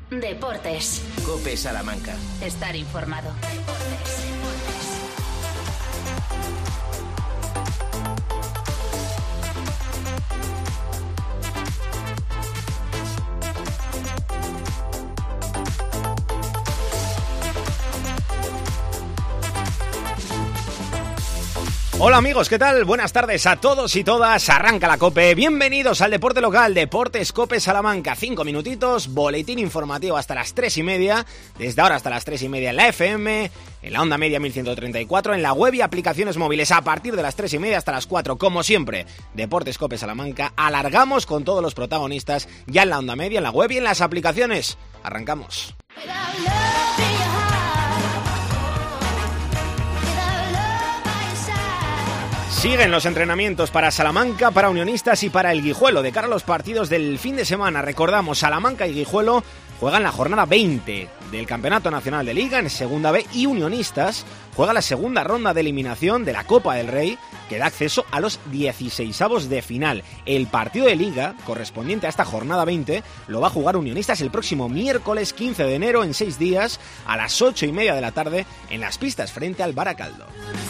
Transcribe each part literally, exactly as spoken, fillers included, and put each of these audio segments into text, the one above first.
Deportes. COPE Salamanca. Estar informado. Deportes. Hola amigos, ¿qué tal? Buenas tardes a todos y todas. Arranca la COPE. Bienvenidos al deporte local, Deportes COPE Salamanca. Cinco minutitos, boletín informativo hasta las tres y media. Desde ahora hasta las tres y media en la F M, en la onda media mil ciento treinta y cuatro, en la web y aplicaciones móviles a partir de las tres y media hasta las cuatro. Como siempre, Deportes COPE Salamanca. Alargamos con todos los protagonistas ya en la onda media, en la web y en las aplicaciones. Arrancamos. Siguen los entrenamientos para Salamanca, para Unionistas y para el Guijuelo. De cara a los partidos del fin de semana, recordamos, Salamanca y Guijuelo juegan la jornada veinte del Campeonato Nacional de Liga en Segunda B y Unionistas juega la segunda ronda de eliminación de la Copa del Rey que da acceso a los dieciseisavos de final. El partido de Liga correspondiente a esta jornada veinte lo va a jugar Unionistas el próximo miércoles quince de enero en seis días a las ocho y media de la tarde en las pistas frente al Baracaldo.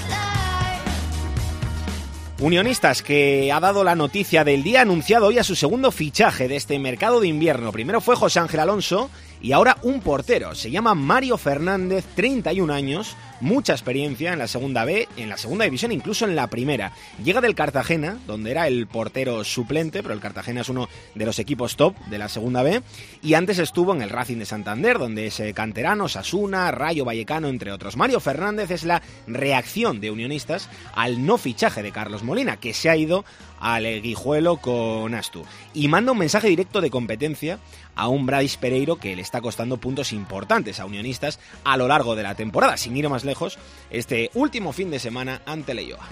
Unionistas, que ha dado la noticia del día, ha anunciado hoy a su segundo fichaje de este mercado de invierno. Primero fue José Ángel Alonso y ahora un portero. Se llama Mario Fernández, treinta y un años, mucha experiencia en la segunda B, en la segunda división, incluso en la primera. Llega del Cartagena, donde era el portero suplente, pero el Cartagena es uno de los equipos top de la segunda B, y antes estuvo en el Racing de Santander, donde es canterano, Osasuna, Rayo Vallecano, entre otros. Mario Fernández es la reacción de Unionistas al no fichaje de Carlos Molina, que se ha ido al Guijuelo con Astu, y manda un mensaje directo de competencia a un Brais Pereiro que le está costando puntos importantes a Unionistas a lo largo de la temporada, sin ir más lejos, este último fin de semana ante Leioa.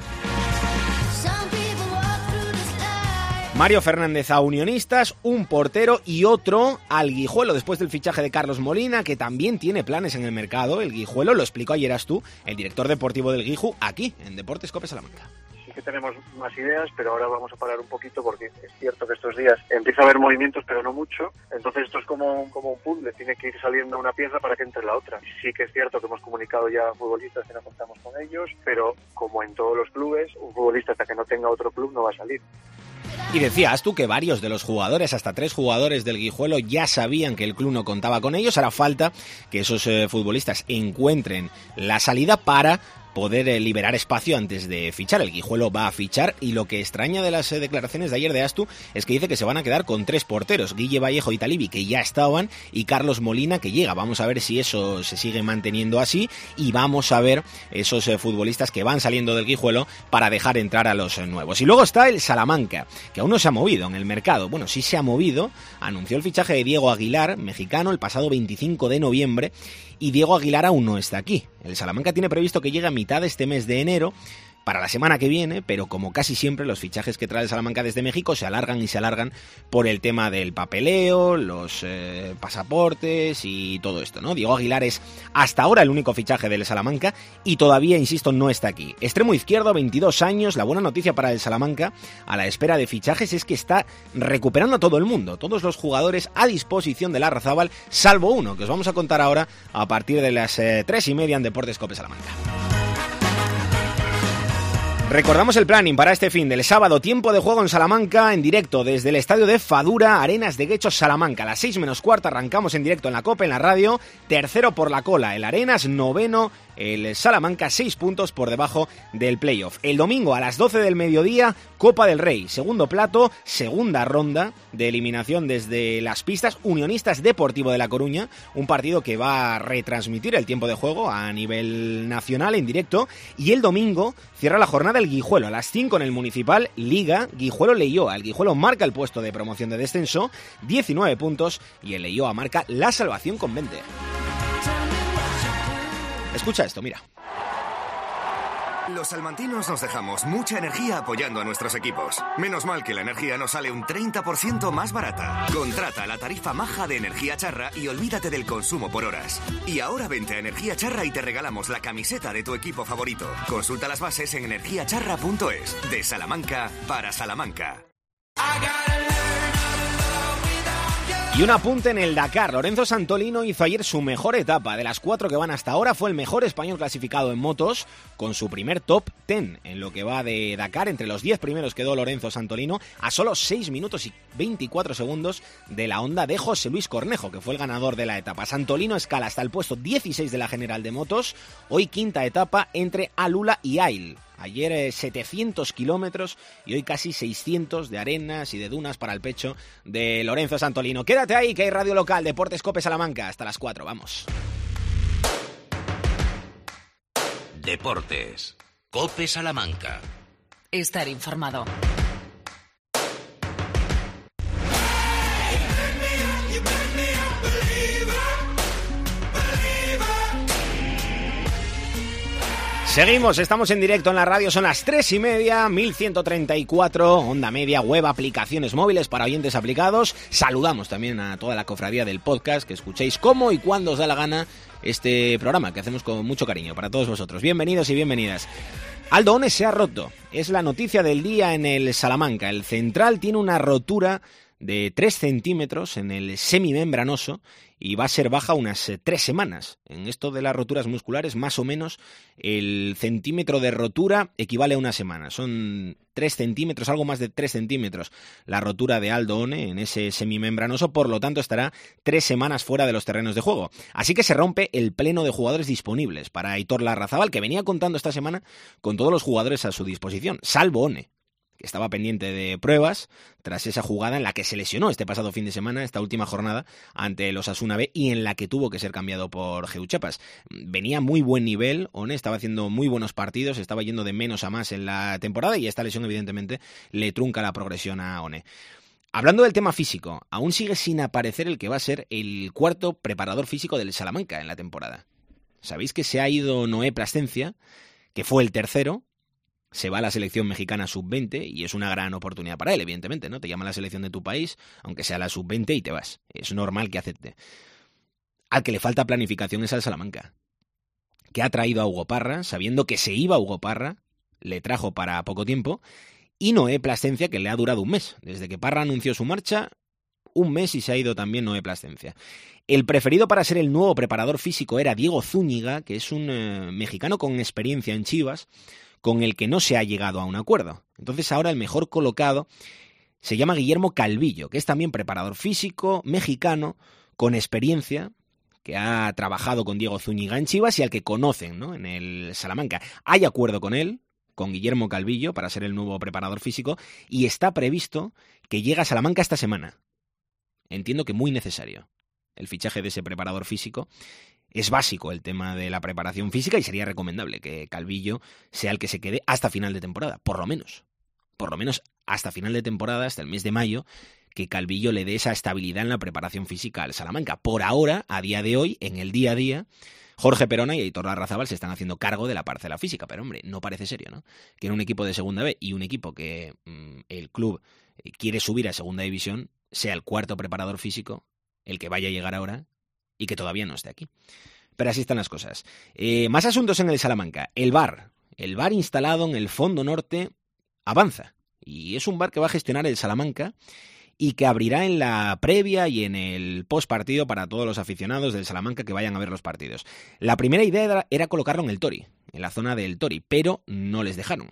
Mario Fernández a Unionistas, un portero y otro al Guijuelo después del fichaje de Carlos Molina, que también tiene planes en el mercado. El Guijuelo lo explicó ayer Astu, el director deportivo del Guiju, aquí en Deportes COPE Salamanca. Que tenemos más ideas, pero ahora vamos a parar un poquito porque es cierto que estos días empieza a haber movimientos, pero no mucho. Entonces esto es como, como un puzzle, tiene que ir saliendo una pieza para que entre la otra. Sí que es cierto que hemos comunicado ya a futbolistas que no contamos con ellos, pero como en todos los clubes, un futbolista hasta que no tenga otro club no va a salir. Y decías tú que varios de los jugadores, hasta tres jugadores del Guijuelo, ya sabían que el club no contaba con ellos. Ahora falta que esos eh, futbolistas encuentren la salida para poder eh, liberar espacio antes de fichar. El Guijuelo va a fichar y lo que extraña de las eh, declaraciones de ayer de Astu es que dice que se van a quedar con tres porteros, Guille Vallejo y Talibi, que ya estaban, y Carlos Molina, que llega. Vamos a ver si eso se sigue manteniendo así y vamos a ver esos eh, futbolistas que van saliendo del Guijuelo para dejar entrar a los eh, nuevos. Y luego está el Salamanca, que aún no se ha movido en el mercado. Bueno, sí se ha movido, anunció el fichaje de Diego Aguilar, mexicano, el pasado veinticinco de noviembre, y Diego Aguilar aún no está aquí. El Salamanca tiene previsto que llegue a mitad de este mes de enero, para la semana que viene, pero como casi siempre los fichajes que trae el Salamanca desde México se alargan y se alargan por el tema del papeleo, los eh, pasaportes y todo esto, ¿no? Diego Aguilar es hasta ahora el único fichaje del Salamanca y todavía, insisto, no está aquí. Extremo izquierdo, veintidós años. La buena noticia para el Salamanca a la espera de fichajes es que está recuperando a todo el mundo, todos los jugadores a disposición de Larrazábal, salvo uno, que os vamos a contar ahora a partir de las eh, tres y media en Deportes COPE Salamanca. Recordamos el planning para este fin del sábado, tiempo de juego en Salamanca, en directo desde el estadio de Fadura, Arenas de Guecho, Salamanca. A las seis menos cuarto arrancamos en directo en la COPE, en la radio. Tercero por la cola, el Arenas. Noveno, el Salamanca, seis puntos por debajo del playoff. El domingo a las doce del mediodía, Copa del Rey. Segundo plato, segunda ronda de eliminación desde las pistas. Unionistas Deportivo de La Coruña, un partido que va a retransmitir el tiempo de juego a nivel nacional en directo. Y el domingo cierra la jornada el Guijuelo a las cinco en el Municipal, Liga, Guijuelo Leioa. El Guijuelo marca el puesto de promoción de descenso, diecinueve puntos, y el Leioa marca la salvación con veinte. Escucha esto, mira. Los salmantinos nos dejamos mucha energía apoyando a nuestros equipos. Menos mal que la energía nos sale un treinta por ciento más barata. Contrata la tarifa maja de Energía Charra y olvídate del consumo por horas. Y ahora vente a Energía Charra y te regalamos la camiseta de tu equipo favorito. Consulta las bases en energía charra punto es. De Salamanca para Salamanca. Y un apunte en el Dakar. Lorenzo Santolino hizo ayer su mejor etapa. De las cuatro que van hasta ahora, fue el mejor español clasificado en motos, con su primer top diez en lo que va de Dakar. Entre los diez primeros quedó Lorenzo Santolino, a solo seis minutos y veinticuatro segundos de la Honda de José Luis Cornejo, que fue el ganador de la etapa. Santolino escala hasta el puesto dieciséis de la general de motos. Hoy quinta etapa entre Alula y Ail. Ayer eh, setecientos kilómetros y hoy casi seiscientos de arenas y de dunas para el pecho de Lorenzo Santolino. Quédate ahí, que hay radio local, Deportes Cope Salamanca, hasta las cuatro, vamos. Deportes Cope Salamanca. Estar informado. Seguimos, estamos en directo en la radio, son las tres y media, mil ciento treinta y cuatro, onda media, web, aplicaciones móviles para oyentes aplicados. Saludamos también a toda la cofradía del podcast, que escuchéis cómo y cuándo os da la gana este programa, que hacemos con mucho cariño para todos vosotros. Bienvenidos y bienvenidas. Aldo One se ha roto, es la noticia del día en el Salamanca. El central tiene una rotura de tres centímetros en el semimembranoso y va a ser baja unas tres semanas. En esto de las roturas musculares, más o menos, el centímetro de rotura equivale a una semana. Son tres centímetros, algo más de tres centímetros, la rotura de Aldo One en ese semimembranoso, por lo tanto estará tres semanas fuera de los terrenos de juego. Así que se rompe el pleno de jugadores disponibles para Aitor Larrazábal, que venía contando esta semana con todos los jugadores a su disposición, salvo One, que estaba pendiente de pruebas tras esa jugada en la que se lesionó este pasado fin de semana, esta última jornada, ante los Osasuna B, y en la que tuvo que ser cambiado por Geuchapas. Venía muy buen nivel, One estaba haciendo muy buenos partidos, estaba yendo de menos a más en la temporada, y esta lesión evidentemente le trunca la progresión a One. Hablando del tema físico, aún sigue sin aparecer el que va a ser el cuarto preparador físico del Salamanca en la temporada. Sabéis que se ha ido Noé Plascencia, que fue el tercero. Se va a la selección mexicana sub veinte y es una gran oportunidad para él, evidentemente, ¿no? Te llama la selección de tu país, aunque sea la sub veinte, y te vas. Es normal que acepte. Al que le falta planificación es al Salamanca, que ha traído a Hugo Parra, sabiendo que se iba Hugo Parra, le trajo para poco tiempo, y Noé Plascencia, que le ha durado un mes. Desde que Parra anunció su marcha, un mes y se ha ido también Noé Plascencia. El preferido para ser el nuevo preparador físico era Diego Zúñiga, que es un eh, mexicano con experiencia en Chivas, con el que no se ha llegado a un acuerdo. Entonces ahora el mejor colocado se llama Guillermo Calvillo, que es también preparador físico, mexicano, con experiencia, que ha trabajado con Diego Zúñiga en Chivas y al que conocen, ¿no?, en el Salamanca. Hay acuerdo con él, con Guillermo Calvillo, para ser el nuevo preparador físico, y está previsto que llegue a Salamanca esta semana. Entiendo que muy necesario el fichaje de ese preparador físico. Es básico el tema de la preparación física y sería recomendable que Calvillo sea el que se quede hasta final de temporada, por lo menos. Por lo menos hasta final de temporada, hasta el mes de mayo, que Calvillo le dé esa estabilidad en la preparación física al Salamanca. Por ahora, a día de hoy, en el día a día, Jorge Perona y Aitor Larrazábal se están haciendo cargo de la parcela física. Pero hombre, no parece serio, ¿no? Que en un equipo de segunda B y un equipo que mmm, el club quiere subir a segunda división, sea el cuarto preparador físico el que vaya a llegar ahora y que todavía no esté aquí. Pero así están las cosas. Eh, más asuntos en el Salamanca. El bar. El bar instalado en el fondo norte avanza. Y es un bar que va a gestionar el Salamanca y que abrirá en la previa y en el post partido para todos los aficionados del Salamanca que vayan a ver los partidos. La primera idea era, era colocarlo en el Tori, en la zona del Tori, pero no les dejaron.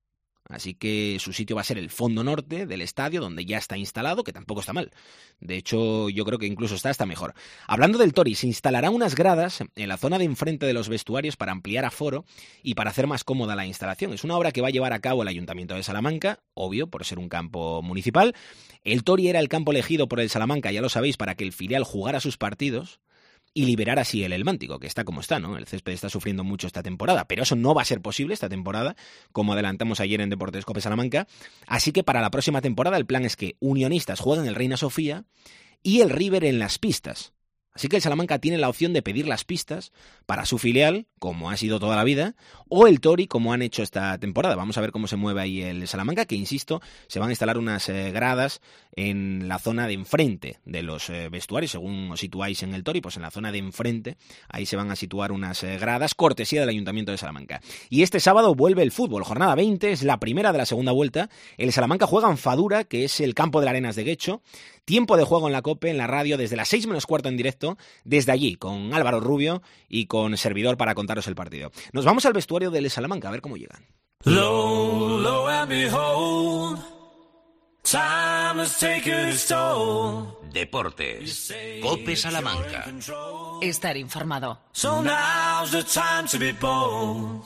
Así que su sitio va a ser el fondo norte del estadio, donde ya está instalado, que tampoco está mal. De hecho, yo creo que incluso está hasta mejor. Hablando del Tori, se instalarán unas gradas en la zona de enfrente de los vestuarios para ampliar aforo y para hacer más cómoda la instalación. Es una obra que va a llevar a cabo el Ayuntamiento de Salamanca, obvio, por ser un campo municipal. El Tori era el campo elegido por el Salamanca, ya lo sabéis, para que el filial jugara sus partidos y liberar así el Helmántico, que está como está, ¿no? El césped está sufriendo mucho esta temporada, pero eso no va a ser posible esta temporada, como adelantamos ayer en Deportes Cope Salamanca, así que para la próxima temporada el plan es que Unionistas jueguen el Reina Sofía y el River en las pistas. Así que el Salamanca tiene la opción de pedir las pistas para su filial, como ha sido toda la vida, o el Tori, como han hecho esta temporada. Vamos a ver cómo se mueve ahí el Salamanca, que, insisto, se van a instalar unas eh, gradas en la zona de enfrente de los eh, vestuarios. Según os situáis en el Tori, pues en la zona de enfrente, ahí se van a situar unas eh, gradas, cortesía del Ayuntamiento de Salamanca. Y este sábado vuelve el fútbol. Jornada veinte, es la primera de la segunda vuelta. El Salamanca juega en Fadura, que es el campo de las Arenas de Guecho. Tiempo de juego en la COPE, en la radio, desde las seis menos cuarto en directo, desde allí, con Álvaro Rubio y con servidor para contaros el partido. Nos vamos al vestuario del Salamanca, a ver cómo llegan. Low, low and behold, time has taken its toll. Deportes. COPE Salamanca. Estar informado. So now's the time to be bold.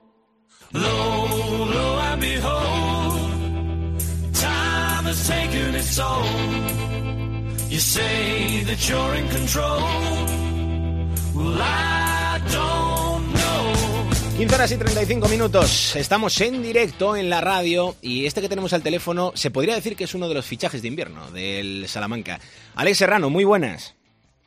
Low, low and behold, time has taken its toll. You say that you're in control. Well, I don't know. quince horas y treinta y cinco minutos. Estamos en directo en la radio y este que tenemos al teléfono se podría decir que es uno de los fichajes de invierno del Salamanca. Alex Serrano, muy buenas.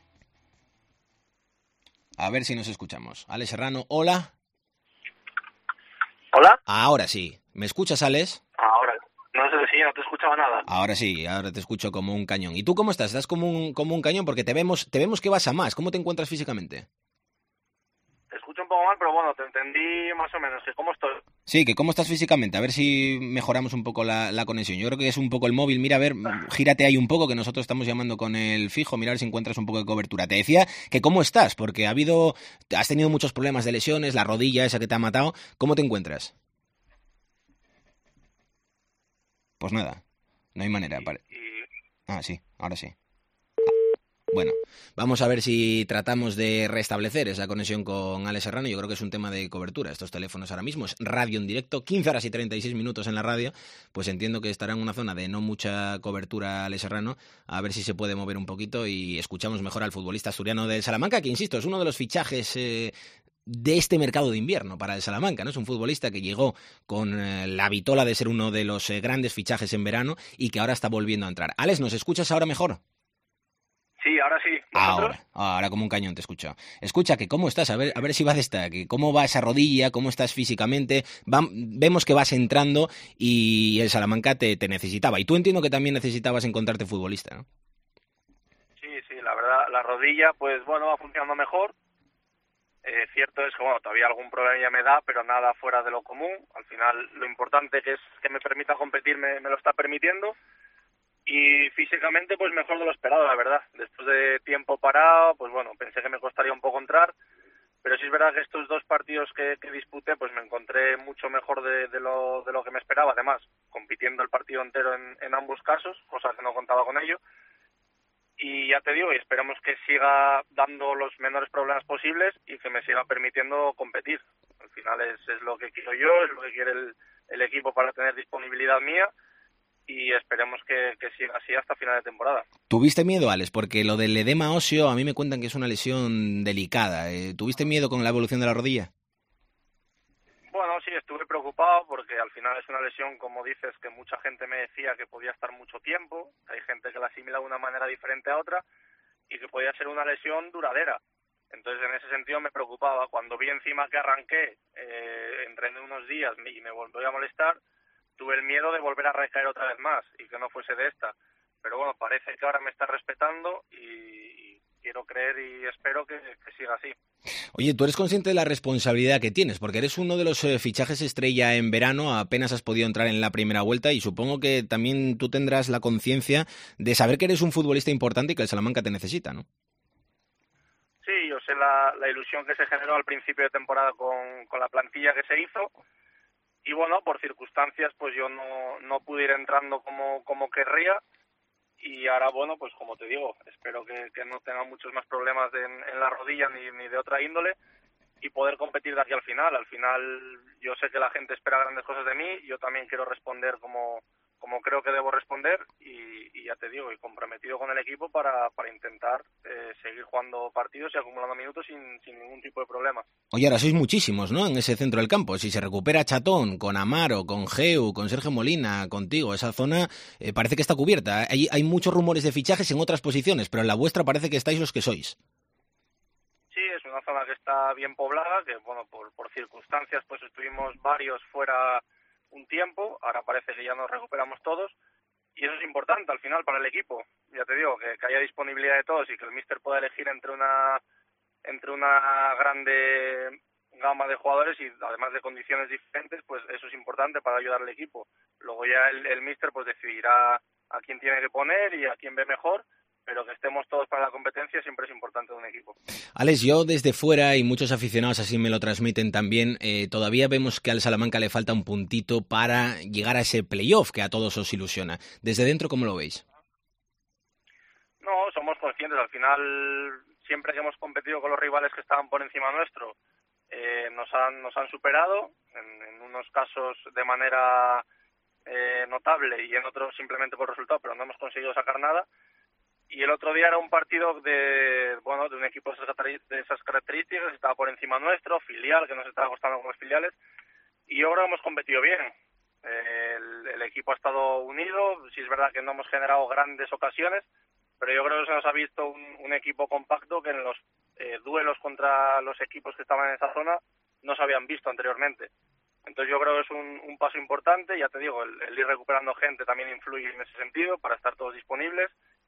A ver si nos escuchamos. Alex Serrano, hola. ¿Hola? Ahora sí. ¿Me escuchas, Alex? Ahora. No sé si no te escuchaba nada. Ahora sí, ahora te escucho como un cañón. ¿Y tú cómo estás? ¿Estás como un, como un cañón? Porque te vemos, te vemos que vas a más. ¿Cómo te encuentras físicamente? Te escucho un poco mal, pero bueno, te entendí más o menos. ¿Cómo estoy? Sí, que cómo estás físicamente. A ver si mejoramos un poco la, la conexión. Yo creo que es un poco el móvil. Mira, a ver, gírate ahí un poco, que nosotros estamos llamando con el fijo. Mira a ver si encuentras un poco de cobertura. Te decía que cómo estás, porque ha habido, has tenido muchos problemas de lesiones, la rodilla esa que te ha matado. ¿Cómo te encuentras? Pues nada, no hay manera. Ah, sí, ahora sí. Bueno, vamos a ver si tratamos de restablecer esa conexión con Alex Serrano. Yo creo que es un tema de cobertura. Estos teléfonos ahora mismo es radio en directo, quince horas y treinta y seis minutos en la radio. Pues entiendo que estará en una zona de no mucha cobertura Alex Serrano. A ver si se puede mover un poquito y escuchamos mejor al futbolista asturiano del Salamanca, que, insisto, es uno de los fichajes Eh, de este mercado de invierno para el Salamanca, ¿no? Es un futbolista que llegó con eh, la vitola de ser uno de los eh, grandes fichajes en verano y que ahora está volviendo a entrar. Alex, ¿nos escuchas ahora mejor? Sí, ahora sí. Ahora, ahora como un cañón te escucho. Escucha, que cómo estás, a ver, a ver si va de esta, que cómo va esa rodilla, cómo estás físicamente. Va, vemos que vas entrando y el Salamanca te, te necesitaba. Y tú entiendo que también necesitabas encontrarte futbolista, ¿no? Sí, sí, la verdad, la rodilla, pues bueno, va funcionando mejor. Eh, cierto es que, bueno, todavía algún problema ya me da, pero nada fuera de lo común. Al final, lo importante que es que me permita competir me, me lo está permitiendo. Y físicamente, pues mejor de lo esperado, la verdad. Después de tiempo parado, pues bueno, pensé que me costaría un poco entrar. Pero sí es verdad que estos dos partidos que, que disputé, pues me encontré mucho mejor de, de, lo, de lo que me esperaba. Además, compitiendo el partido entero en, en ambos casos, cosa que no contaba con ello. Y ya te digo, y esperemos que siga dando los menores problemas posibles y que me siga permitiendo competir. Al final es, es lo que quiero yo, es lo que quiere el, el equipo para tener disponibilidad mía y esperemos que, que siga así hasta final de temporada. ¿Tuviste miedo, Alex? Porque lo del edema óseo a mí me cuentan que es una lesión delicada. Eh, ¿Tuviste miedo con la evolución de la rodilla? Bueno, sí, estuve preocupado porque al final es una lesión, como dices, que mucha gente me decía que podía estar mucho tiempo. Hay gente que la asimila de una manera diferente a otra y que podía ser una lesión duradera. Entonces, en ese sentido me preocupaba. Cuando vi encima que arranqué, eh, entrené unos días y me volvió a molestar, tuve el miedo de volver a recaer otra vez más y que no fuese de esta. Pero bueno, parece que ahora me está respetando y, y quiero creer y espero que, que siga así. Oye, ¿tú eres consciente de la responsabilidad que tienes? Porque eres uno de los eh, fichajes estrella en verano, apenas has podido entrar en la primera vuelta y supongo que también tú tendrás la conciencia de saber que eres un futbolista importante y que el Salamanca te necesita, ¿no? Sí, yo sé la, la ilusión que se generó al principio de temporada con, con la plantilla que se hizo y bueno, por circunstancias pues yo no, no pude ir entrando como, como querría. Y ahora, bueno, pues como te digo, espero que, que no tenga muchos más problemas de, en, en la rodilla ni, ni de otra índole y poder competir de aquí al final. Al final yo sé que la gente espera grandes cosas de mí, yo también quiero responder como, como creo que debo responder y, y ya te digo, y comprometido con el equipo para, para intentar eh, seguir jugando partidos y acumulando minutos sin, sin ningún tipo de problema. Oye, ahora sois muchísimos, ¿no?, en ese centro del campo. Si se recupera Chatón, con Amaro, con Geu, con Sergio Molina, contigo, esa zona eh, parece que está cubierta. Hay, hay muchos rumores de fichajes en otras posiciones, pero en la vuestra parece que estáis los que sois. una zona que está bien poblada, que bueno, por, por circunstancias pues estuvimos varios fuera un tiempo, ahora parece que ya nos recuperamos todos, y eso es importante al final para el equipo. Ya te digo, que, que haya disponibilidad de todos y que el míster pueda elegir entre una entre una grande gama de jugadores y además de condiciones diferentes, pues eso es importante para ayudar al equipo. Luego ya el, el míster pues decidirá a quién tiene que poner y a quién ve mejor, pero que estemos todos para la competencia siempre es importante de un equipo. Alex, yo desde fuera, y muchos aficionados así me lo transmiten también, eh, todavía vemos que al Salamanca le falta un puntito para llegar a ese playoff que a todos os ilusiona. Desde dentro, ¿cómo lo veis? No, somos conscientes. Al final, siempre que hemos competido con los rivales que estaban por encima nuestro, eh, nos han nos han superado, en, en unos casos de manera eh, notable y en otros simplemente por resultado, pero no hemos conseguido sacar nada. Y el otro día era un partido de bueno de un equipo de esas características, estaba por encima nuestro, filial, que nos estaba costando con los filiales, y yo creo que hemos competido bien. El, el equipo ha estado unido, sí es verdad que no hemos generado grandes ocasiones, pero yo creo que se nos ha visto un, un equipo compacto que en los eh, duelos contra los equipos que estaban en esa zona no se habían visto anteriormente. Entonces yo creo que es un, un paso importante, ya te digo, el, el ir recuperando gente también influye en ese sentido, para estar todos disponibles.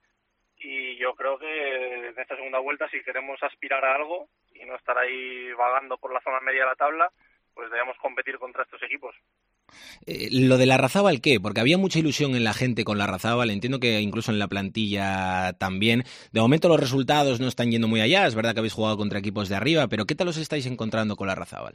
Y yo creo que en esta segunda vuelta, si queremos aspirar a algo y no estar ahí vagando por la zona media de la tabla, pues debemos competir contra estos equipos. Eh, lo de Larrazábal, ¿qué? Porque había mucha ilusión en la gente con Larrazábal, entiendo que incluso en la plantilla también. De momento los resultados no están yendo muy allá, es verdad que habéis jugado contra equipos de arriba, pero ¿qué tal os estáis encontrando con Larrazábal?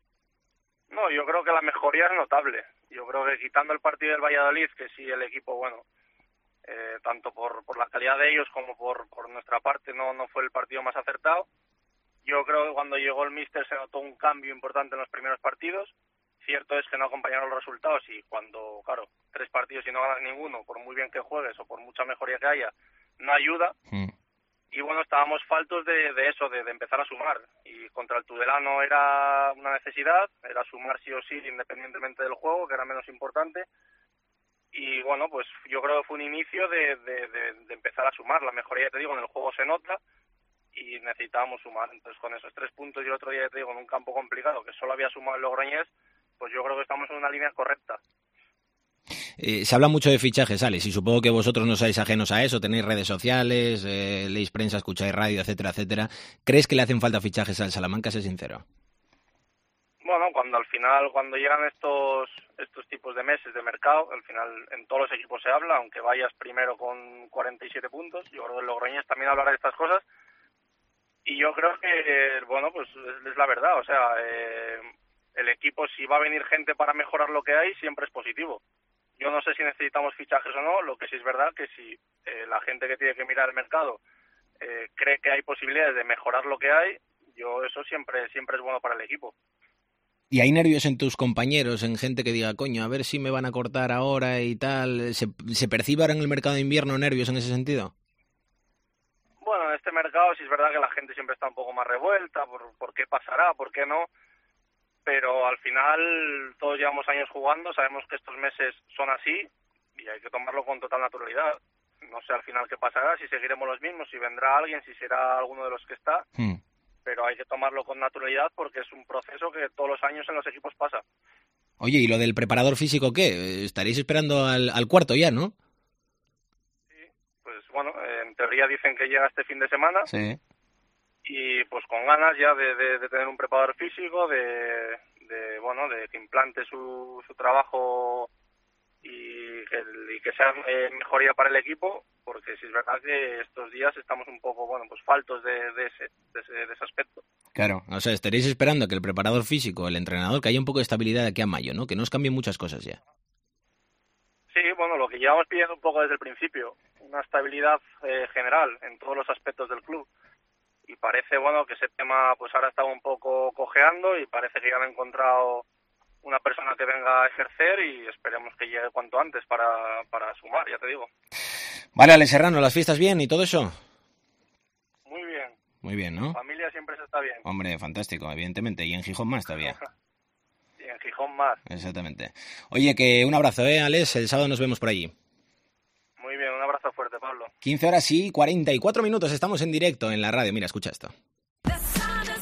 No, yo creo que la mejoría es notable. Yo creo que quitando el partido del Valladolid, que sí el equipo, bueno... Eh, tanto por, por la calidad de ellos como por, por nuestra parte no, no fue el partido más acertado. Yo creo que cuando llegó el míster se notó un cambio importante en los primeros partidos. Cierto es que no acompañaron los resultados y cuando, claro, tres partidos y no ganas ninguno, por muy bien que juegues o por mucha mejoría que haya, no ayuda. Mm. Y bueno, estábamos faltos de, de eso, de, de empezar a sumar. Y contra el Tudelano era una necesidad, era sumar sí o sí, independientemente del juego, que era menos importante. Y bueno, pues yo creo que fue un inicio de, de, de, de empezar a sumar. La mejoría, ya te digo, en el juego se nota y necesitábamos sumar. Entonces con esos tres puntos y el otro día, ya te digo, en un campo complicado que solo había sumado el Logroñés, pues yo creo que estamos en una línea correcta. Eh, se habla mucho de fichajes, Alex, y supongo que vosotros no seáis ajenos a eso, tenéis redes sociales, eh, leéis prensa, escucháis radio, etcétera, etcétera. ¿Crees que le hacen falta fichajes al Salamanca? Sé sincero. Bueno, cuando al final, cuando llegan estos estos tipos de meses de mercado, al final en todos los equipos se habla, aunque vayas primero con cuarenta y siete puntos, yo creo que el Logroñés también hablará de estas cosas, y yo creo que, bueno, pues es, es la verdad, o sea, eh, el equipo, si va a venir gente para mejorar lo que hay, siempre es positivo. Yo no sé si necesitamos fichajes o no, lo que sí es verdad que si eh, la gente que tiene que mirar el mercado eh, cree que hay posibilidades de mejorar lo que hay, yo eso siempre siempre es bueno para el equipo. ¿Y hay nervios en tus compañeros, en gente que diga, coño, a ver si me van a cortar ahora y tal? ¿Se, se percibe ahora en el mercado de invierno nervios en ese sentido? Bueno, en este mercado sí es verdad que la gente siempre está un poco más revuelta, por, por qué pasará, por qué no, pero al final todos llevamos años jugando, sabemos que estos meses son así y hay que tomarlo con total naturalidad. No sé al final qué pasará, si seguiremos los mismos, si vendrá alguien, si será alguno de los que está... Hmm. Pero hay que tomarlo con naturalidad porque es un proceso que todos los años en los equipos pasa. Oye, ¿y lo del preparador físico qué? Estaréis esperando al, al cuarto ya, ¿no? Sí, pues bueno, en teoría dicen que llega este fin de semana. Sí. Y pues con ganas ya de, de, de tener un preparador físico, de, de bueno, de que implante su, su trabajo y que, y que sea eh, mejoría para el equipo, porque si es verdad que estos días estamos un poco, bueno, pues faltos de, de, ese, de, ese, de ese aspecto. Claro, o sea, estaréis esperando que el preparador físico, el entrenador, que haya un poco de estabilidad de aquí a mayo, ¿no? Que no os cambien muchas cosas ya. Sí, bueno, lo que llevamos pidiendo un poco desde el principio, una estabilidad eh, general en todos los aspectos del club. Y parece, bueno, que ese tema pues ahora está un poco cojeando y parece que ya han encontrado una persona que venga a ejercer y esperemos que llegue cuanto antes para, para sumar, ya te digo. Vale, Alex Serrano, ¿las fiestas bien y todo eso? Muy bien. Muy bien, ¿no? La familia siempre se está bien. Hombre, fantástico, evidentemente. Y en Gijón más todavía. Y en Gijón más. Exactamente. Oye, que un abrazo, ¿eh, Alex? El sábado nos vemos por allí. Muy bien, un abrazo fuerte, Pablo. quince horas y cuarenta y cuatro minutos, estamos en directo en la radio. Mira, escucha esto.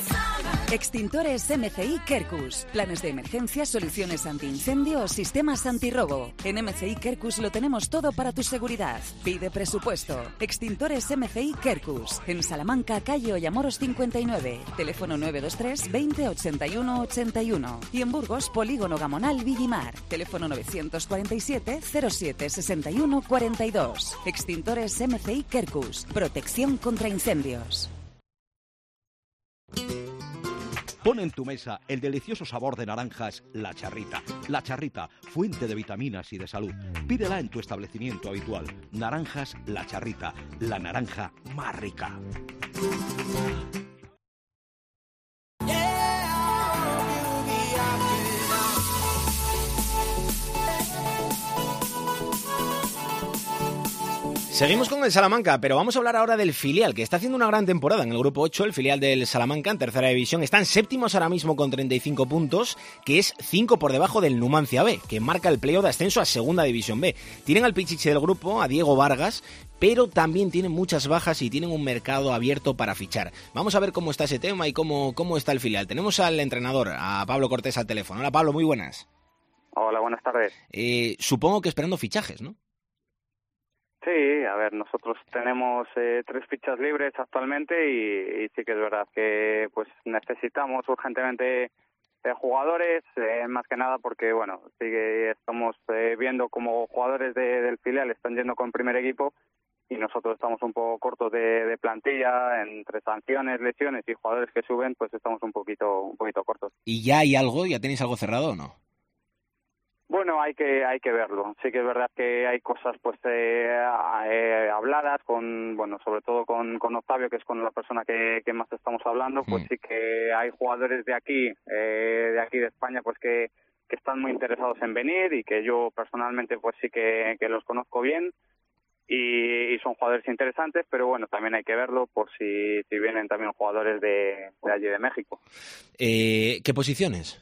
Extintores M C I Quercus. Planes de emergencia, soluciones antiincendio o sistemas antirrobo. En M C I Quercus lo tenemos todo para tu seguridad. Pide presupuesto. Extintores M C I Quercus. En Salamanca, calle Ollamoros cincuenta y nueve. Teléfono nueve dos tres veinte ochenta y uno ochenta y uno. Y en Burgos, Polígono Gamonal Villimar. Teléfono novecientos cuarenta y siete cero siete sesenta y uno cuarenta y dos. Extintores M C I Quercus. Protección contra incendios. Pon en tu mesa el delicioso sabor de naranjas La Charrita. La Charrita, fuente de vitaminas y de salud. Pídela en tu establecimiento habitual. Naranjas La Charrita, la naranja más rica. Seguimos con el Salamanca, pero vamos a hablar ahora del filial, que está haciendo una gran temporada en el grupo ocho, el filial del Salamanca en tercera división. Están séptimos ahora mismo con treinta y cinco puntos, que es cinco por debajo del Numancia B, que marca el playoff de ascenso a segunda división B. Tienen al pichiche del grupo, a Diego Vargas, pero también tienen muchas bajas y tienen un mercado abierto para fichar. Vamos a ver cómo está ese tema y cómo, cómo está el filial. Tenemos al entrenador, a Pablo Cortés, al teléfono. Hola Pablo, muy buenas. Hola, buenas tardes. Eh, supongo que esperando fichajes, ¿no? Sí, a ver, nosotros tenemos eh, tres fichas libres actualmente y, y sí que es verdad que pues necesitamos urgentemente eh, jugadores, eh, más que nada porque, bueno, sí que estamos eh, viendo como jugadores de, del filial están yendo con el primer equipo y nosotros estamos un poco cortos de, de plantilla, entre sanciones, lesiones y jugadores que suben, pues estamos un poquito un poquito cortos. ¿Y ya hay algo? ¿Ya tenéis algo cerrado o no? Bueno, hay que hay que verlo. Sí que es verdad que hay cosas pues eh, eh, habladas con, bueno, sobre todo con, con Octavio, que es con la persona que, que más estamos hablando, pues sí que hay jugadores de aquí, eh, de aquí de España, pues que, que están muy interesados en venir y que yo personalmente pues sí que, que los conozco bien y, y son jugadores interesantes, pero bueno, también hay que verlo por si, si vienen también jugadores de, de allí de México. Eh, ¿Qué posiciones?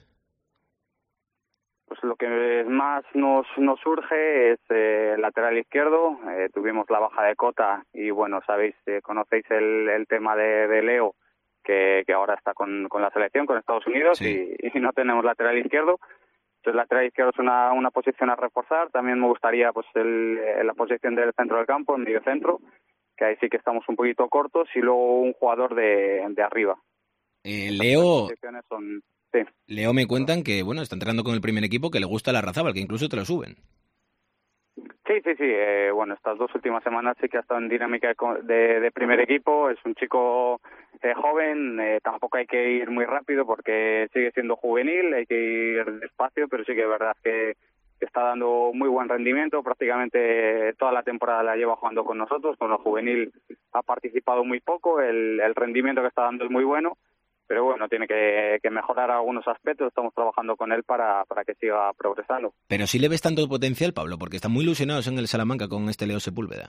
Pues lo que más nos, nos surge es eh, lateral izquierdo. Eh, tuvimos la baja de Cota y, bueno, sabéis, eh, conocéis el, el tema de, de Leo, que, que ahora está con, con la selección, con Estados Unidos, sí. y, y no tenemos lateral izquierdo. Entonces, lateral izquierdo es una, una posición a reforzar. También me gustaría pues el, la posición del centro del campo, en medio centro, que ahí sí que estamos un poquito cortos, y luego un jugador de, de arriba. Eh, Leo... posiciones son... Sí. Leo me cuentan que, bueno, está entrenando con el primer equipo, que le gusta la Larrazábal, que incluso te lo suben. Sí, sí, sí. Eh, bueno, estas dos últimas semanas sí que ha estado en dinámica de, de primer equipo. Es un chico eh, joven, eh, tampoco hay que ir muy rápido porque sigue siendo juvenil, hay que ir despacio, pero sí que es verdad que está dando muy buen rendimiento. Prácticamente toda la temporada la lleva jugando con nosotros. Con el juvenil ha participado muy poco, el, el rendimiento que está dando es muy bueno. Pero bueno, tiene que, que mejorar algunos aspectos, estamos trabajando con él para, para que siga progresando. Pero sí le ves tanto potencial, Pablo, porque están muy ilusionados en el Salamanca con este Leo Sepúlveda.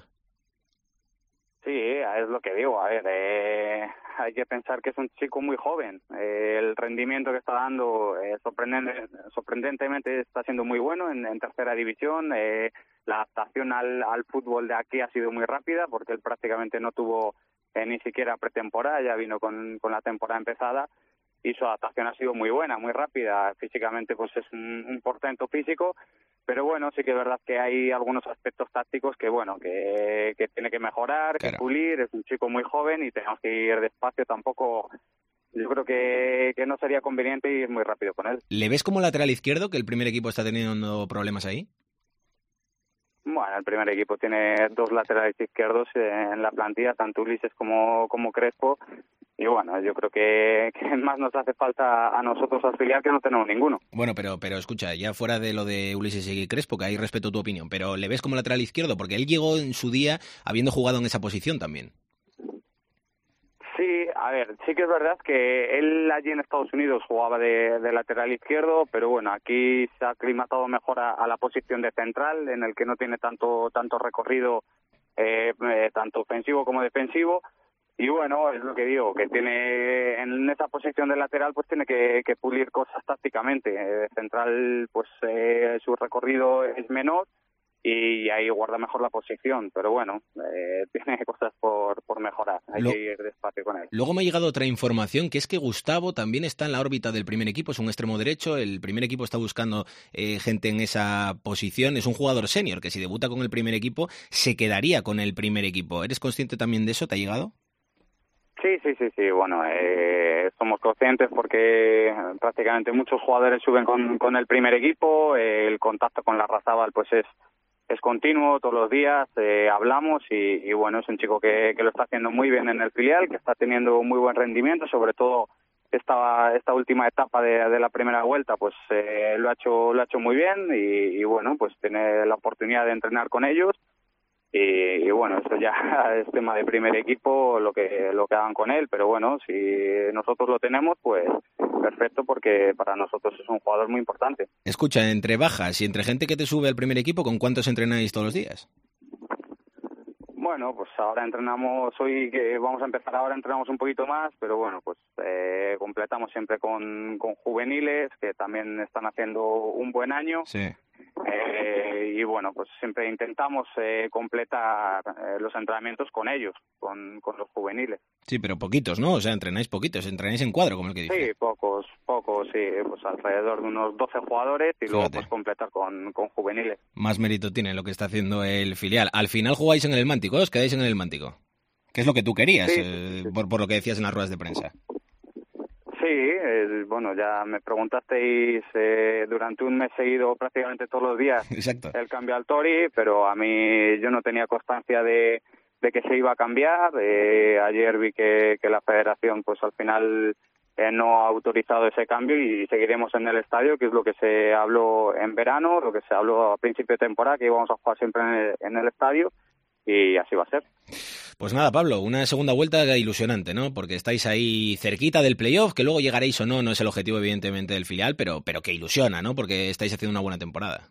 Sí, es lo que digo, a ver, eh, hay que pensar que es un chico muy joven, eh, el rendimiento que está dando eh, sorprendente, sorprendentemente está siendo muy bueno en, en tercera división, eh, la adaptación al, al fútbol de aquí ha sido muy rápida porque él prácticamente no tuvo Eh, ni siquiera pretemporada, ya vino con, con la temporada empezada y su adaptación ha sido muy buena, muy rápida. Físicamente pues es un, un portento físico, pero bueno, sí que es verdad que hay algunos aspectos tácticos que bueno, que, que tiene que mejorar, claro. que pulir. Es un chico muy joven y tenemos que ir despacio, tampoco... Yo creo que, que no sería conveniente ir muy rápido con él. ¿Le ves como lateral izquierdo que el primer equipo está teniendo problemas ahí? Bueno, el primer equipo tiene dos laterales izquierdos en la plantilla, tanto Ulises como, como Crespo. Y bueno, yo creo que, que más nos hace falta a nosotros al filial que no tenemos ninguno. Bueno, pero pero escucha, ya fuera de lo de Ulises y Crespo, que ahí respeto tu opinión, pero ¿le ves como lateral izquierdo? Porque él llegó en su día habiendo jugado en esa posición también. Sí, a ver, sí que es verdad que él allí en Estados Unidos jugaba de, de lateral izquierdo, pero bueno, aquí se ha aclimatado mejor a, a la posición de central, en el que no tiene tanto tanto recorrido, eh, eh, tanto ofensivo como defensivo. Y bueno, es lo que digo, que tiene en esa posición de lateral pues tiene que, que pulir cosas tácticamente. De central pues eh, su recorrido es menor. y ahí guarda mejor la posición, pero bueno, eh, tiene cosas por, por mejorar, hay Lo... que ir despacio con él. Luego me ha llegado otra información, que es que Gustavo también está en la órbita del primer equipo, es un extremo derecho, el primer equipo está buscando eh, gente en esa posición, es un jugador senior que si debuta con el primer equipo se quedaría con el primer equipo. ¿Eres consciente también de eso? ¿Te ha llegado? Sí, sí, sí, sí, bueno, eh, somos conscientes porque prácticamente muchos jugadores suben con, con el primer equipo, eh, el contacto con Larrazábal pues es es continuo, todos los días eh, hablamos y, y bueno, es un chico que, que lo está haciendo muy bien en el filial, que está teniendo muy buen rendimiento, sobre todo esta esta última etapa de, de la primera vuelta, pues eh, lo ha hecho lo ha hecho muy bien y, y bueno, pues tiene la oportunidad de entrenar con ellos y, y bueno, eso ya es tema de primer equipo, lo que lo que hagan con él, pero bueno, si nosotros lo tenemos, pues perfecto, porque para nosotros es un jugador muy importante. Escucha, entre bajas y entre gente que te sube al primer equipo, ¿con cuántos entrenáis todos los días? Bueno, pues ahora entrenamos, hoy que vamos a empezar ahora, entrenamos un poquito más, pero bueno, pues eh, completamos siempre con, con juveniles, que también están haciendo un buen año. Sí. Eh, y bueno, pues siempre intentamos eh, completar eh, los entrenamientos con ellos, con, con los juveniles. Sí, pero poquitos, ¿no? O sea, entrenáis poquitos, entrenáis en cuadro, como el que dice. Sí, pocos, pocos, sí, pues alrededor de unos doce jugadores y Fíjate. luego pues completar con, con juveniles. Más mérito tiene lo que está haciendo el filial. Al final jugáis en el Mántico, os quedáis en el Mántico. ¿Qué es lo que tú querías, sí, eh, sí, sí. Por, por lo que decías en las ruedas de prensa? Sí, eh, bueno, ya me preguntasteis eh, durante un mes seguido prácticamente todos los días Exacto. el cambio al Tori, pero a mí yo no tenía constancia de, de que se iba a cambiar. Eh, ayer vi que, que la federación pues al final eh, no ha autorizado ese cambio y seguiremos en el estadio, que es lo que se habló en verano, lo que se habló a principio de temporada, que íbamos a jugar siempre en el, en el estadio y así va a ser. Pues nada, Pablo, una segunda vuelta ilusionante, ¿no? Porque estáis ahí cerquita del playoff, que luego llegaréis o no, no es el objetivo evidentemente del filial, pero, pero que ilusiona, ¿no? Porque estáis haciendo una buena temporada.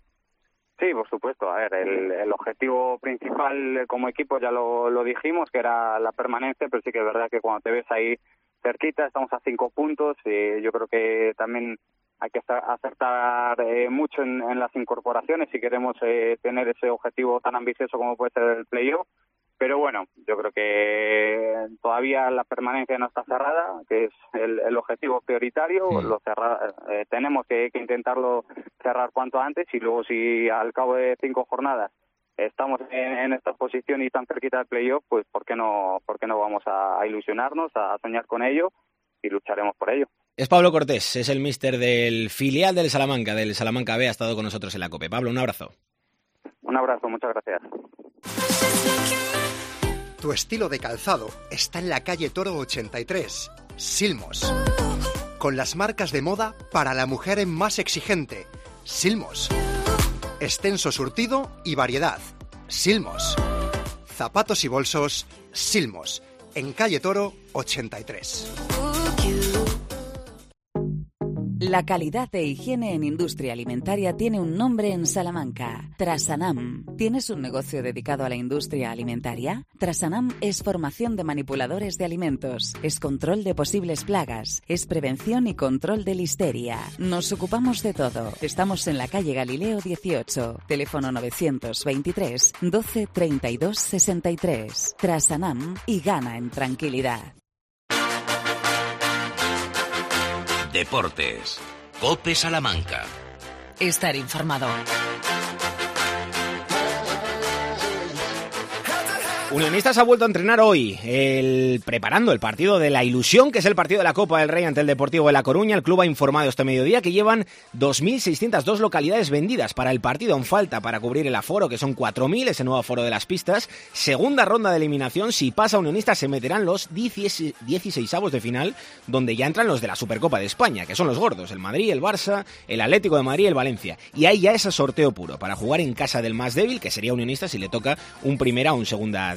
Sí, por supuesto. A ver, el, el objetivo principal como equipo ya lo, lo dijimos, que era la permanencia, pero sí que es verdad que cuando te ves ahí cerquita, estamos a cinco puntos, y yo creo que también hay que acertar eh, mucho en, en las incorporaciones si queremos eh, tener ese objetivo tan ambicioso como puede ser el playoff. Pero bueno, yo creo que todavía la permanencia no está cerrada, que es el, el objetivo prioritario. Sí. Lo cerra, eh, tenemos que, que intentarlo cerrar cuanto antes, y luego si al cabo de cinco jornadas estamos en, en esta posición y tan cerquita del playoff, pues ¿por qué no, por qué no vamos a, a ilusionarnos, a soñar con ello, y lucharemos por ello? Es Pablo Cortés, es el míster del filial del Salamanca, del Salamanca B, ha estado con nosotros en la COPE. Pablo, un abrazo. Un abrazo, muchas gracias. Tu estilo de calzado está en la calle Toro ochenta y tres, Silmos. Con las marcas de moda para la mujer más exigente, Silmos. Extenso surtido y variedad, Silmos. Zapatos y bolsos, Silmos. En calle Toro ochenta y tres. La calidad de higiene en industria alimentaria tiene un nombre en Salamanca: Trasanam. ¿Tienes un negocio dedicado a la industria alimentaria? Trasanam es formación de manipuladores de alimentos, es control de posibles plagas, es prevención y control de listeria. Nos ocupamos de todo. Estamos en la calle Galileo dieciocho, teléfono novecientos veintitrés, doce, treinta y dos, sesenta y tres. Trasanam, y gana en tranquilidad. Deportes. COPE Salamanca. Estar informado. Unionistas ha vuelto a entrenar hoy, el, preparando el partido de la ilusión, que es el partido de la Copa del Rey ante el Deportivo de La Coruña. El club ha informado este mediodía que llevan dos mil seiscientas dos localidades vendidas para el partido. En falta para cubrir el aforo, que son cuatro mil, ese nuevo aforo de las pistas. Segunda ronda de eliminación. Si pasa Unionistas, se meterán los dieciseisavos de final, donde ya entran los de la Supercopa de España, que son los gordos: el Madrid, el Barça, el Atlético de Madrid y el Valencia. Y ahí ya es sorteo puro para jugar en casa del más débil, que sería Unionistas, si le toca un primera o un segunda división.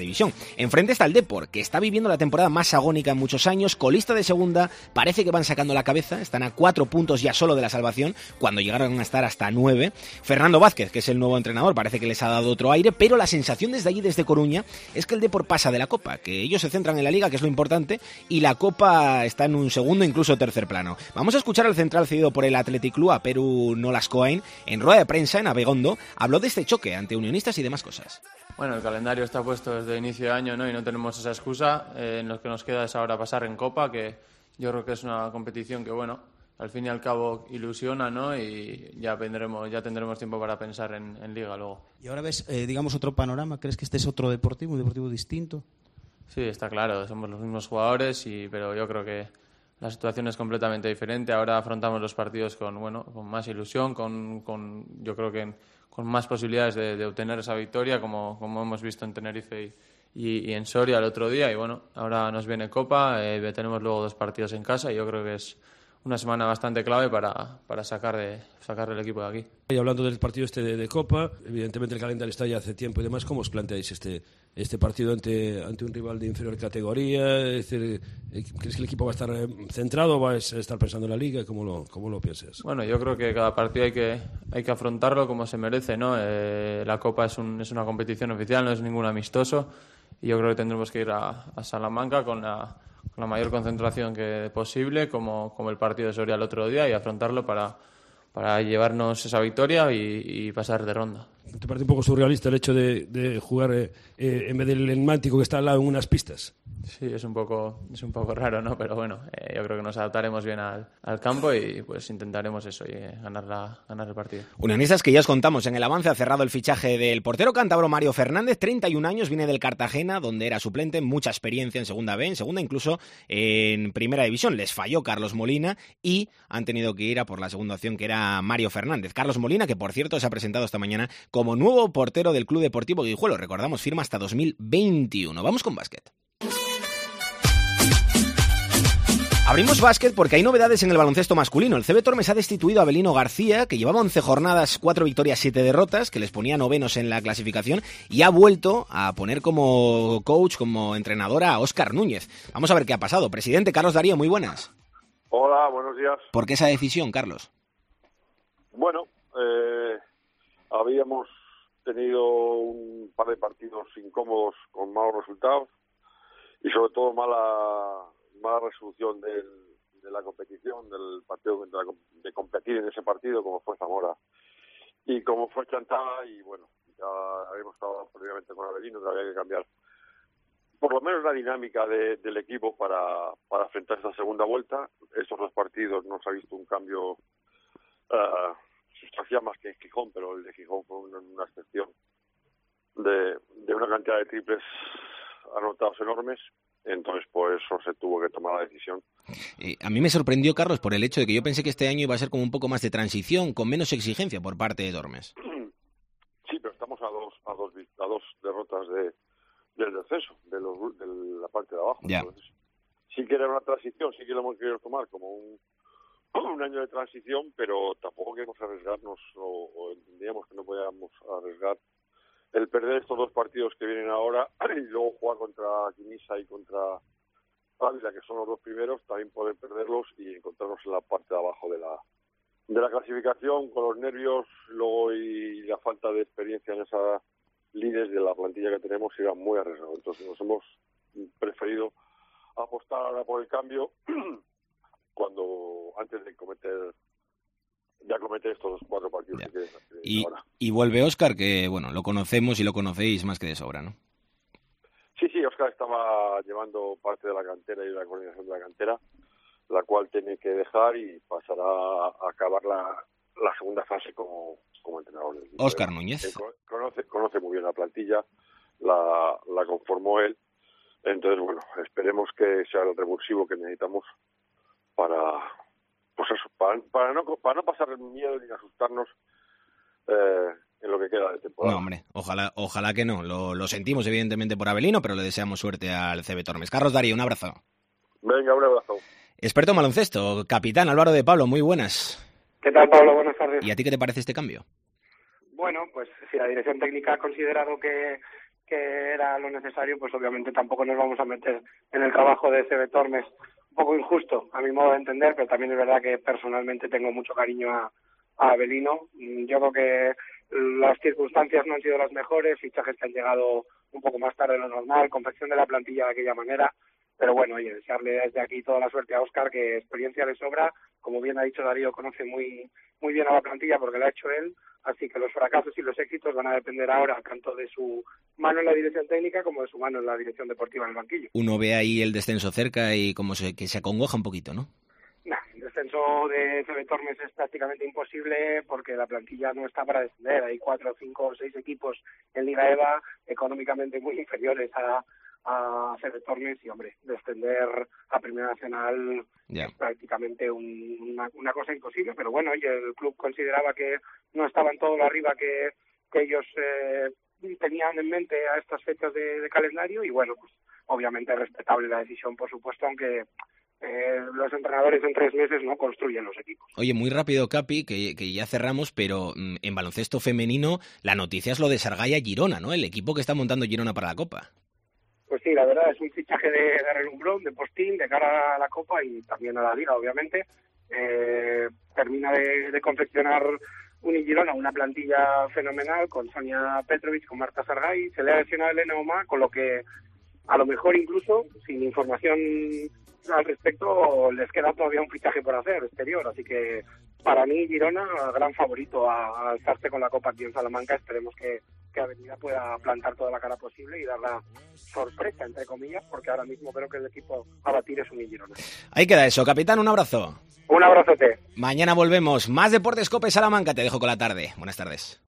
división. Enfrente está el Depor, que está viviendo la temporada más agónica en muchos años, colista de segunda, parece que van sacando la cabeza, están a cuatro puntos ya solo de la salvación, cuando llegaron a estar hasta nueve. Fernando Vázquez, que es el nuevo entrenador, parece que les ha dado otro aire, pero la sensación desde allí, desde Coruña, es que el Depor pasa de la Copa, que ellos se centran en la Liga, que es lo importante, y la Copa está en un segundo, incluso tercer plano. Vamos a escuchar al central cedido por el Athletic Club, a Perú Nolascoain, en rueda de prensa en Abegondo, habló de este choque ante Unionistas y demás cosas. Bueno, el calendario está puesto desde inicio de año, ¿no? Y no tenemos esa excusa. Eh, lo que nos queda es ahora pasar en Copa, que yo creo que es una competición que, bueno, al fin y al cabo ilusiona, ¿no? Y ya tendremos, ya tendremos tiempo para pensar en, en Liga luego. Y ahora ves, eh, digamos, otro panorama. ¿Crees que este es otro deportivo, un deportivo distinto? Sí, está claro. Somos los mismos jugadores, y, pero yo creo que la situación es completamente diferente. Ahora afrontamos los partidos con, bueno, con más ilusión, con, con yo creo que con más posibilidades de, de obtener esa victoria, como, como hemos visto en Tenerife y, y, y en Soria el otro día. Y bueno, ahora nos viene Copa, eh, tenemos luego dos partidos en casa, y yo creo que es una semana bastante clave para, para sacar, de, sacar el equipo de aquí. Y hablando del partido este de, de Copa, evidentemente el calendario está ya hace tiempo y demás. ¿Cómo os planteáis este, este partido ante, ante un rival de inferior categoría? Es decir, ¿crees que el equipo va a estar centrado o va a estar pensando en la Liga? ¿Cómo lo, cómo lo piensas? Bueno, yo creo que cada partido hay que, hay que afrontarlo como se merece, ¿no? Eh, la Copa es, un, es una competición oficial, no es ningún amistoso, y yo creo que tendremos que ir a, a Salamanca con la, con la mayor concentración que posible, como, como el partido de Soria el otro día, y afrontarlo para, para llevarnos esa victoria y, y pasar de ronda. ¿Te parece un poco surrealista el hecho de, de jugar eh, eh, en vez del Enmántico, que está al lado, en unas pistas? Sí, es un poco, es un poco raro, ¿no? Pero bueno, eh, yo creo que nos adaptaremos bien al, al campo y pues intentaremos eso, y eh, ganar, la, ganar el partido. Unionistas, que ya os contamos en el avance, ha cerrado el fichaje del portero cántabro Mario Fernández, treinta y un años, viene del Cartagena, donde era suplente, mucha experiencia en segunda B, en segunda incluso en primera división. Les falló Carlos Molina y han tenido que ir a por la segunda opción, que era Mario Fernández. Carlos Molina, que por cierto se ha presentado esta mañana como nuevo portero del Club Deportivo Guijuelo. Recordamos, firma hasta dos mil veintiuno. Vamos con básquet. Abrimos básquet porque hay novedades en el baloncesto masculino. El C B Tormes ha destituido a Abelino García, que llevaba once jornadas, cuatro victorias, siete derrotas, que les ponía novenos en la clasificación, y ha vuelto a poner como coach, como entrenadora a Óscar Núñez. Vamos a ver qué ha pasado. Presidente Carlos Darío, muy buenas. Hola, buenos días. ¿Por qué esa decisión, Carlos? Bueno, eh, habíamos tenido un par de partidos incómodos con malos resultados y sobre todo mala... mala resolución del, de la competición, del partido, de, la, de competir en ese partido, como fue Zamora y como fue Chantada, y bueno, ya habíamos estado previamente con Avelino, que había que cambiar por lo menos la dinámica de, del equipo para, para enfrentar esta segunda vuelta. Estos dos partidos no se ha visto un cambio uh, sustancial más que en Gijón, pero el de Gijón fue una, una excepción de, de una cantidad de triples anotados enormes. Entonces, por eso se tuvo que tomar la decisión. Eh, a mí me sorprendió, Carlos, por el hecho de que yo pensé que este año iba a ser como un poco más de transición, con menos exigencia por parte de Tormes. Sí, pero estamos a dos a dos, a dos derrotas de, del descenso, de, los, de la parte de abajo. Ya. Entonces, sí que era una transición, sí que lo hemos querido tomar como un, un año de transición, pero tampoco queremos arriesgarnos, o, o entendíamos que no podíamos arriesgar el perder estos dos partidos que vienen ahora y luego jugar contra Quimisa y contra Ávila, que son los dos primeros, también poder perderlos y encontrarnos en la parte de abajo de la de la clasificación, con los nervios luego y la falta de experiencia en esa líderes de la plantilla que tenemos, era muy arriesgado. Entonces nos hemos preferido apostar ahora por el cambio cuando antes de cometer ya cometer estos cuatro partidos que quedan y, ahora. Y vuelve Óscar, que bueno, lo conocemos y lo conocéis más que de sobra, ¿no? Sí, sí, Óscar estaba llevando parte de la cantera y de la coordinación de la cantera, la cual tiene que dejar y pasará a acabar la, la segunda fase como, como entrenador del equipo. Óscar Núñez. Conoce, conoce muy bien la plantilla, la, la conformó él. Entonces, bueno, esperemos que sea el revulsivo que necesitamos para... Pues eso, para, para, no, para no pasar miedo ni asustarnos eh, en lo que queda de temporada. No, hombre, ojalá, ojalá que no. Lo, lo sentimos evidentemente por Avelino, pero le deseamos suerte al C B Tormes. Carlos Darío, un abrazo. Venga, un abrazo. Experto en baloncesto, capitán Álvaro de Pablo, muy buenas. ¿Qué tal, Pablo? Buenas tardes. ¿Y a ti qué te parece este cambio? Bueno, pues si la dirección técnica ha considerado que, que era lo necesario, pues obviamente tampoco nos vamos a meter en el trabajo de C B Tormes, un poco injusto a mi modo de entender, pero también es verdad que personalmente tengo mucho cariño a, a Avelino. Yo creo que las circunstancias no han sido las mejores, fichajes que han llegado un poco más tarde de lo normal, confección de la plantilla de aquella manera, pero bueno, oye, desearle desde aquí toda la suerte a Óscar, que experiencia le sobra, como bien ha dicho Darío, conoce muy muy bien a la plantilla porque la ha hecho él, así que los fracasos y los éxitos van a depender ahora tanto de su mano en la dirección técnica como de su mano en la dirección deportiva en el banquillo. Uno ve ahí el descenso cerca y como se, que se acongoja un poquito, ¿no? Nah, el descenso de C B Tormes es prácticamente imposible porque la plantilla no está para descender. Hay cuatro, cinco o seis equipos en Liga EVA económicamente muy inferiores a, a C B Tormes y, hombre, descender a Primera Nacional yeah. es prácticamente un, una, una cosa imposible. Pero bueno, oye, el club consideraba que no estaban todo lo arriba que, que ellos eh, tenían en mente a estas fechas de, de calendario y, bueno, pues obviamente respetable la decisión, por supuesto, aunque Eh, los entrenadores en tres meses no construyen los equipos. Oye, muy rápido, Capi, que, que ya cerramos, pero mm, en baloncesto femenino la noticia es lo de Sargaya Girona, ¿no? El equipo que está montando Girona para la Copa. Pues sí, la verdad es un fichaje de, de relumbrón, de postín, de cara a la Copa y también a la Liga, obviamente. Eh, termina de, de confeccionar Unigirona una plantilla fenomenal con Sonia Petrovic, con Marta Sargay, se le ha lesionado Elena Oma, con lo que a lo mejor incluso, sin información al respecto, les queda todavía un fichaje por hacer exterior, así que para mí Girona, gran favorito a, a alzarse con la Copa aquí en Salamanca. Esperemos que, que Avenida pueda plantar toda la cara posible y dar la sorpresa, entre comillas, porque ahora mismo creo que el equipo a batir es un Girona. Ahí queda eso, capitán, un abrazo. Un abrazote. Mañana volvemos, más Deportes Cope Salamanca, te dejo con la tarde. Buenas tardes.